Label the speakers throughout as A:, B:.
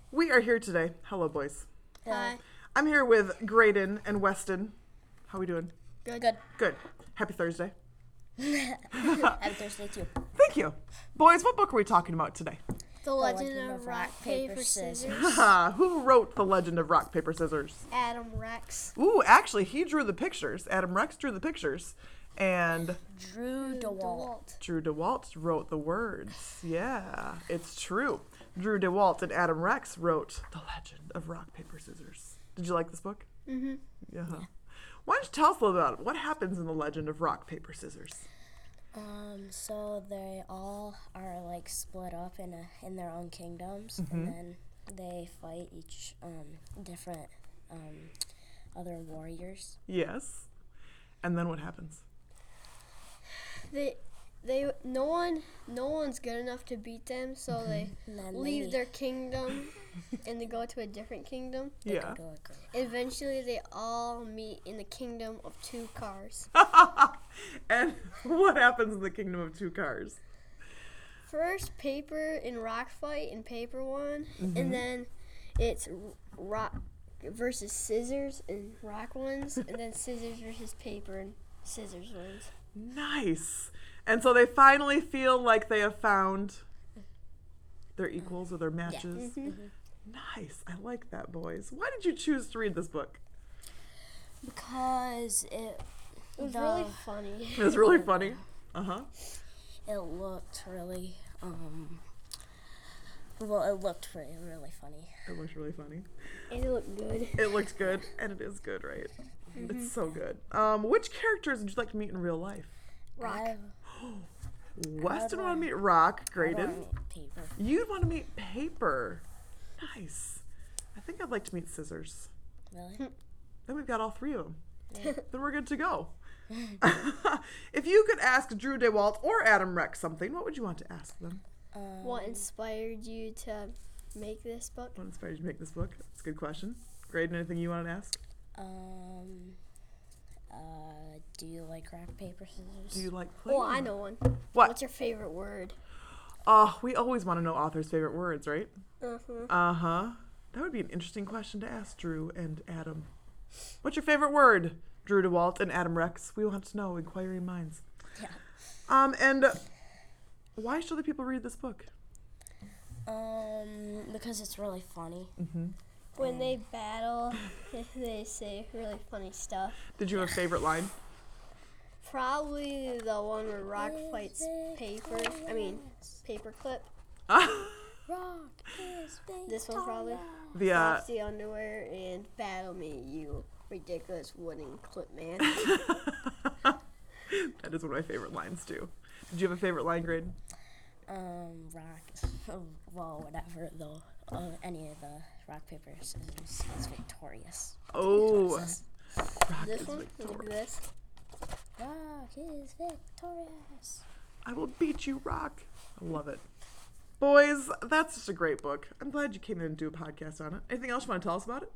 A: We are here today. Hello, boys.
B: Hi.
A: I'm here with Graydon and Weston. How we doing?
B: Good.
A: Good. Happy Thursday.
B: Happy Thursday too.
A: Thank you. Boys, what book are we talking about today?
C: The Legend of Rock, Paper, Scissors.
A: Who wrote The Legend of Rock, Paper, Scissors?
C: Adam Rex.
A: Ooh, actually, he drew the pictures. Adam Rex drew the pictures. And
B: Drew DeWalt.
A: Drew DeWalt wrote the words. Yeah, it's true. Drew DeWalt and Adam Rex wrote The Legend of Rock, Paper, Scissors. Did you like this book?
C: Mm-hmm.
A: Yeah. Why don't you tell us a little about it? What happens in The Legend of Rock, Paper, Scissors?
B: So they all are like split up in their own kingdoms, and then they fight each different other warriors.
A: Yes. And then what happens?
C: No one's good enough to beat them, so they
B: And then
C: leave their kingdom and they go to a different kingdom.
A: Yeah.
C: Eventually, they all meet in the kingdom of two cars.
A: And what happens in the Kingdom of Two Cars?
C: First, Paper and Rock fight, and Paper won, and then it's Rock versus Scissors, and Rock wins, and then Scissors versus Paper, and Scissors wins.
A: Nice. And so they finally feel like they have found their equals or their matches. Nice. I like that, boys. Why did you choose to read this book?
B: Because
C: It was really funny.
A: It was really funny. Uh-huh.
B: it looked really it looked really funny.
A: It looked really funny.
C: And it looked good.
A: It looked good, and it is good, right? It's so good. Which characters would you like to meet in real life?
C: Rock.
A: Weston want to meet Rock,
B: I
A: Graydon.
B: don't want Paper.
A: You'd want to meet Paper. Nice. I think I'd like to meet Scissors.
B: Really?
A: Then we've got all three of them. Then we're good to go. If you could ask Drew DeWalt or Adam Rex something, what would you want to ask them?
C: What inspired you to make this book?
A: What inspired you to make this book? That's a good question. Graydon, anything you want to ask?
B: Do you like rock, paper, scissors?
A: Do you like playing?
C: Oh, I know one.
A: What?
C: What's your favorite word?
A: Oh, we always want to know authors' favorite words, right?
C: Uh-huh.
A: Uh-huh. That would be an interesting question to ask Drew and Adam. What's your favorite word? Drew DeWalt and Adam Rex. We want to know, inquiring minds.
B: Yeah.
A: And why should the people read this book?
B: Because it's really funny.
C: When they battle, they say really funny stuff.
A: Did you have a favorite line?
C: Probably the one where Rock fights Paperclip.
B: Rock is
C: This one probably.
A: The
C: Drops the underwear and battle me, you ridiculous wooden clip man.
A: That is one of my favorite lines too. Did you have a favorite line, Graydon?
B: Rock. Well, whatever though. Any of the rock, paper, scissors is victorious.
A: Oh,
B: Says,
A: Rock
C: This
A: is
C: one, look at
A: victorious.
C: this.
B: Rock is victorious.
A: I will beat you, Rock. I love it. Boys, that's just a great book. I'm glad you came in and do a podcast on it. Anything else you want to tell us about it?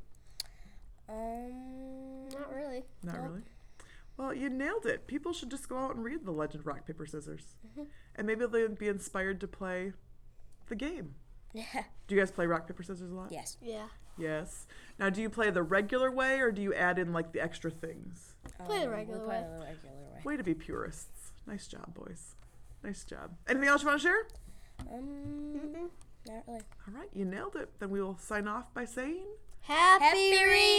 C: Not really.
A: Not
B: Nope.
A: really. Well, you nailed it. People should just go out and read The Legend of Rock, Paper, Scissors. And maybe they'll be inspired to play the game.
B: Yeah.
A: Do you guys play Rock, Paper, Scissors a lot?
B: Yes.
C: Yeah.
A: Yes. Now, do you play the regular way or do you add in like the extra things?
C: Play the regular
B: we play
C: way.
B: the regular way.
A: Way to be purists. Nice job, boys. Nice job. Anything else you want to share?
B: Not really.
A: All right, you nailed it. Then we will sign off by saying...
C: Happy reading!